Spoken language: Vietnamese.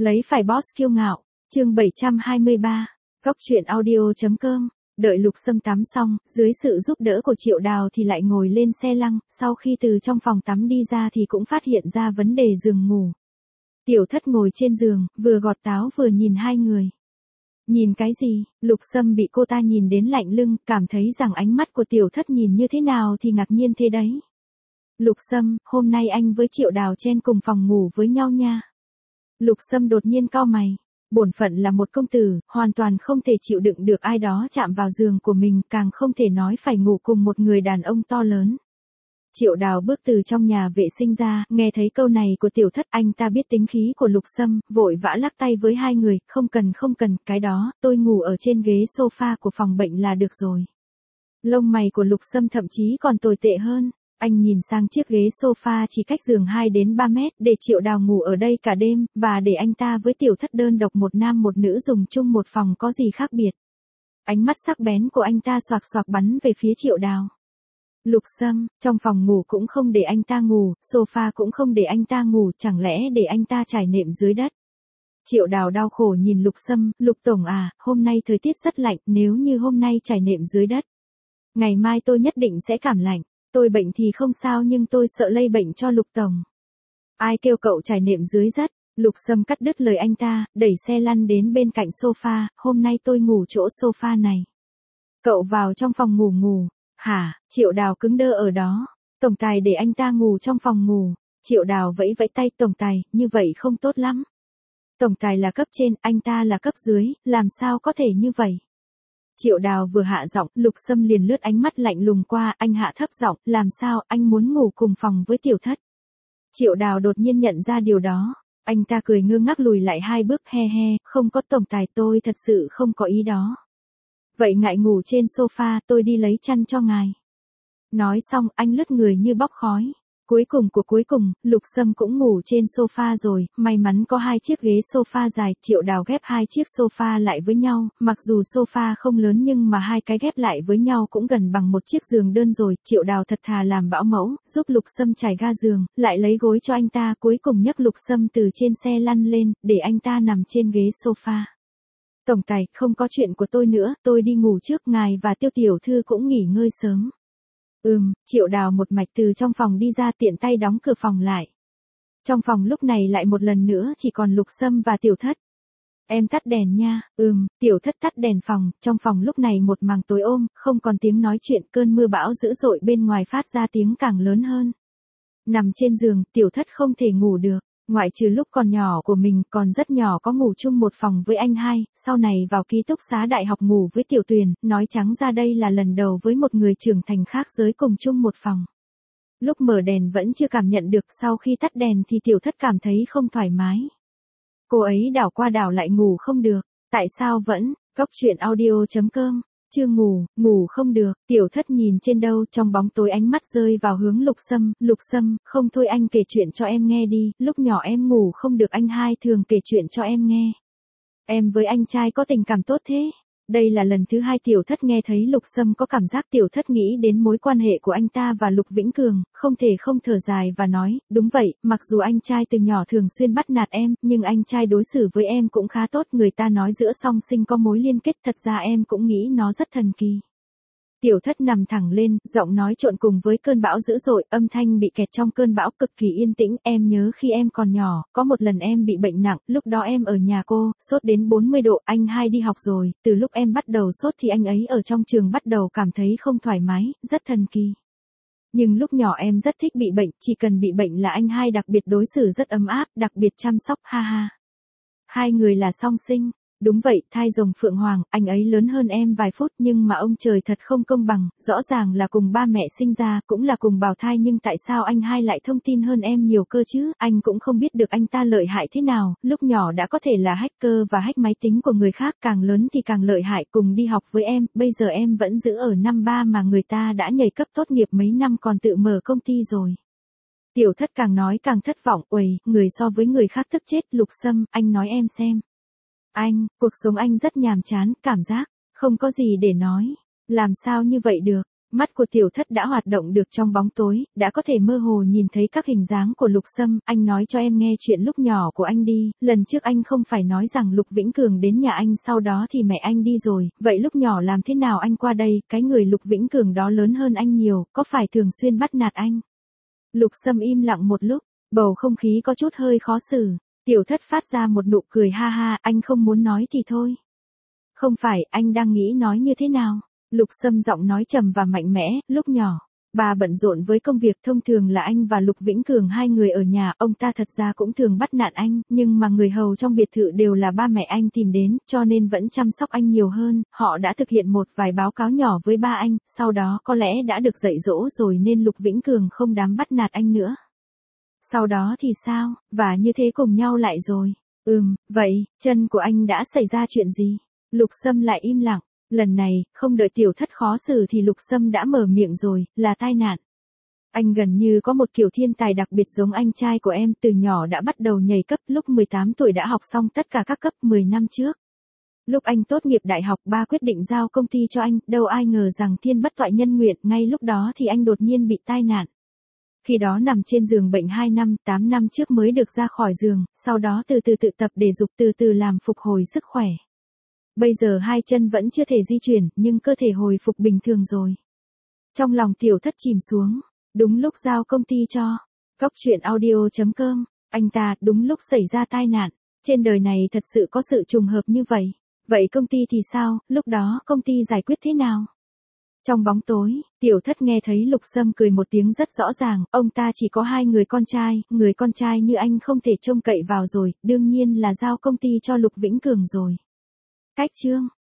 Lấy phải boss kiêu ngạo, chương 723, Góc truyện audio.com. Đợi Lục Sâm tắm xong, dưới sự giúp đỡ của Triệu Đào thì lại ngồi lên xe lăng, sau khi từ trong phòng tắm đi ra thì cũng phát hiện ra vấn đề giường ngủ. Tiểu Thất ngồi trên giường, vừa gọt táo vừa nhìn hai người. Nhìn cái gì? Lục Sâm bị cô ta nhìn đến lạnh lưng, cảm thấy rằng ánh mắt của Tiểu Thất nhìn như thế nào thì ngạc nhiên thế đấy. Lục Sâm, hôm nay anh với Triệu Đào chen cùng phòng ngủ với nhau nha. Lục Sâm đột nhiên cau mày. Bổn phận là một công tử, hoàn toàn không thể chịu đựng được ai đó chạm vào giường của mình, càng không thể nói phải ngủ cùng một người đàn ông to lớn. Triệu Đào bước từ trong nhà vệ sinh ra, nghe thấy câu này của Tiểu Thất, anh ta biết tính khí của Lục Sâm, vội vã lắc tay với hai người, không cần, cái đó, tôi ngủ ở trên ghế sofa của phòng bệnh là được rồi. Lông mày của Lục Sâm thậm chí còn tồi tệ hơn. Anh nhìn sang chiếc ghế sofa chỉ cách giường 2 đến 3 mét, để Triệu Đào ngủ ở đây cả đêm, và để anh ta với Tiểu Thất đơn độc một nam một nữ dùng chung một phòng có gì khác biệt. Ánh mắt sắc bén của anh ta xoạc xoạc bắn về phía Triệu Đào. Lục Sâm, trong phòng ngủ cũng không để anh ta ngủ, sofa cũng không để anh ta ngủ, chẳng lẽ để anh ta trải nệm dưới đất. Triệu Đào đau khổ nhìn Lục Sâm, Lục Tổng à, hôm nay thời tiết rất lạnh, nếu như hôm nay trải nệm dưới đất, ngày mai tôi nhất định sẽ cảm lạnh. Tôi bệnh thì không sao nhưng tôi sợ lây bệnh cho Lục Tổng. Ai kêu cậu trải nệm dưới đất? Lục Sâm cắt đứt lời anh ta, đẩy xe lăn đến bên cạnh sofa, hôm nay tôi ngủ chỗ sofa này. Cậu vào trong phòng ngủ. Hả? Triệu Đào cứng đơ ở đó. Tổng tài để anh ta ngủ trong phòng ngủ. Triệu Đào vẫy vẫy tay, tổng tài, như vậy không tốt lắm. Tổng tài là cấp trên, anh ta là cấp dưới, làm sao có thể như vậy? Triệu Đào vừa hạ giọng, Lục Sâm liền lướt ánh mắt lạnh lùng qua, anh hạ thấp giọng, làm sao, anh muốn ngủ cùng phòng với Tiểu Thất. Triệu Đào đột nhiên nhận ra điều đó, anh ta cười ngơ ngác lùi lại 2 bước, he, không có tổng tài, tôi thật sự không có ý đó. Vậy ngại ngủ trên sofa, tôi đi lấy chăn cho ngài. Nói xong, anh lướt người như bóc khói. Cuối cùng, Lục Sâm cũng ngủ trên sofa rồi, may mắn có 2 chiếc ghế sofa dài, Triệu Đào ghép 2 chiếc sofa lại với nhau, mặc dù sofa không lớn nhưng mà 2 cái ghép lại với nhau cũng gần bằng một chiếc giường đơn rồi, Triệu Đào thật thà làm bảo mẫu, giúp Lục Sâm trải ga giường, lại lấy gối cho anh ta, cuối cùng nhấc Lục Sâm từ trên xe lăn lên, để anh ta nằm trên ghế sofa. Tổng tài, không có chuyện của tôi nữa, tôi đi ngủ trước, ngài và Tiêu tiểu thư cũng nghỉ ngơi sớm. Triệu Đào một mạch từ trong phòng đi ra, tiện tay đóng cửa phòng lại. Trong phòng lúc này lại một lần nữa chỉ còn Lục Sâm và Tiểu Thất. Em tắt đèn nha. Tiểu Thất tắt đèn phòng, trong phòng lúc này một màng tối ôm, không còn tiếng nói chuyện, cơn mưa bão dữ dội bên ngoài phát ra tiếng càng lớn hơn. Nằm trên giường, Tiểu Thất không thể ngủ được. Ngoại trừ lúc còn nhỏ của mình, còn rất nhỏ có ngủ chung một phòng với anh hai, sau này vào ký túc xá đại học ngủ với Tiểu Tuyền, nói trắng ra đây là lần đầu với một người trưởng thành khác giới cùng chung một phòng. Lúc mở đèn vẫn chưa cảm nhận được, sau khi tắt đèn thì Tiểu Thất cảm thấy không thoải mái. Cô ấy đảo qua đảo lại ngủ không được, tại sao vẫn, Góc truyện audio.com. Chưa ngủ không được, Tiểu Thất nhìn trên đâu, trong bóng tối ánh mắt rơi vào hướng Lục Sâm, không thôi anh kể chuyện cho em nghe đi, lúc nhỏ em ngủ không được anh hai thường kể chuyện cho em nghe. Em với anh trai có tình cảm tốt thế. Đây là lần thứ 2 Tiểu Thất nghe thấy Lục Sâm có cảm giác, Tiểu Thất nghĩ đến mối quan hệ của anh ta và Lục Vĩnh Cường, không thể không thở dài và nói, đúng vậy, mặc dù anh trai từ nhỏ thường xuyên bắt nạt em, nhưng anh trai đối xử với em cũng khá tốt, người ta nói giữa song sinh có mối liên kết, thật ra em cũng nghĩ nó rất thần kỳ. Tiểu Thất nằm thẳng lên, giọng nói trộn cùng với cơn bão dữ dội, âm thanh bị kẹt trong cơn bão cực kỳ yên tĩnh, em nhớ khi em còn nhỏ, có một lần em bị bệnh nặng, lúc đó em ở nhà cô, sốt đến 40 độ, anh hai đi học rồi, từ lúc em bắt đầu sốt thì anh ấy ở trong trường bắt đầu cảm thấy không thoải mái, rất thần kỳ. Nhưng lúc nhỏ em rất thích bị bệnh, chỉ cần bị bệnh là anh hai đặc biệt đối xử rất ấm áp, đặc biệt chăm sóc, ha. 2 người là song sinh. Đúng vậy, thai rồng phượng hoàng, anh ấy lớn hơn em vài phút nhưng mà ông trời thật không công bằng, rõ ràng là cùng ba mẹ sinh ra, cũng là cùng bào thai nhưng tại sao anh hai lại thông tin hơn em nhiều cơ chứ, anh cũng không biết được anh ta lợi hại thế nào, lúc nhỏ đã có thể là hacker và hack máy tính của người khác, càng lớn thì càng lợi hại, cùng đi học với em, bây giờ em vẫn giữ ở năm 3 mà người ta đã nhảy cấp tốt nghiệp mấy năm còn tự mở công ty rồi. Tiểu Thất càng nói càng thất vọng, người so với người khác tức chết, Lục Sâm, anh nói em xem. Cuộc sống anh rất nhàm chán, cảm giác, không có gì để nói. Làm sao như vậy được? Mắt của tiểu thất đã hoạt động được trong bóng tối, đã có thể mơ hồ nhìn thấy các hình dáng của Lục Sâm. Anh nói cho em nghe chuyện lúc nhỏ của anh đi, lần trước anh không phải nói rằng Lục Vĩnh Cường đến nhà anh sau đó thì mẹ anh đi rồi, vậy lúc nhỏ làm thế nào anh qua đây, cái người Lục Vĩnh Cường đó lớn hơn anh nhiều, có phải thường xuyên bắt nạt anh? Lục Sâm im lặng một lúc, bầu không khí có chút hơi khó xử. Tiểu thất phát ra một nụ cười ha ha, anh không muốn nói thì thôi. Không phải, anh đang nghĩ nói như thế nào? Lục Sâm giọng nói trầm và mạnh mẽ, lúc nhỏ, bà bận rộn với công việc, thông thường là anh và Lục Vĩnh Cường hai người ở nhà, ông ta thật ra cũng thường bắt nạt anh, nhưng mà người hầu trong biệt thự đều là ba mẹ anh tìm đến, cho nên vẫn chăm sóc anh nhiều hơn, họ đã thực hiện một vài báo cáo nhỏ với ba anh, sau đó có lẽ đã được dạy dỗ rồi nên Lục Vĩnh Cường không dám bắt nạt anh nữa. Sau đó thì sao, và như thế cùng nhau lại rồi. Vậy, chân của anh đã xảy ra chuyện gì? Lục Sâm lại im lặng. Lần này, không đợi tiểu thất khó xử thì Lục Sâm đã mở miệng rồi, là tai nạn. Anh gần như có một kiểu thiên tài đặc biệt giống anh trai của em, từ nhỏ đã bắt đầu nhảy cấp, lúc 18 tuổi đã học xong tất cả các cấp 10 năm trước. Lúc anh tốt nghiệp đại học, ba quyết định giao công ty cho anh, đâu ai ngờ rằng thiên bất toại nhân nguyện, ngay lúc đó thì anh đột nhiên bị tai nạn. Khi đó nằm trên giường bệnh 2 năm, 8 năm trước mới được ra khỏi giường, sau đó từ từ tự tập để dục từ từ làm phục hồi sức khỏe. Bây giờ hai chân vẫn chưa thể di chuyển, nhưng cơ thể hồi phục bình thường rồi. Trong lòng tiểu thất chìm xuống, đúng lúc giao công ty cho Cóc Truyện Audio.com, anh ta đúng lúc xảy ra tai nạn. Trên đời này thật sự có sự trùng hợp như vậy. Vậy công ty thì sao, lúc đó công ty giải quyết thế nào? Trong bóng tối, tiểu thất nghe thấy Lục Sâm cười một tiếng rất rõ ràng, ông ta chỉ có 2 người con trai như anh không thể trông cậy vào rồi, đương nhiên là giao công ty cho Lục Vĩnh Cường rồi. Cách chương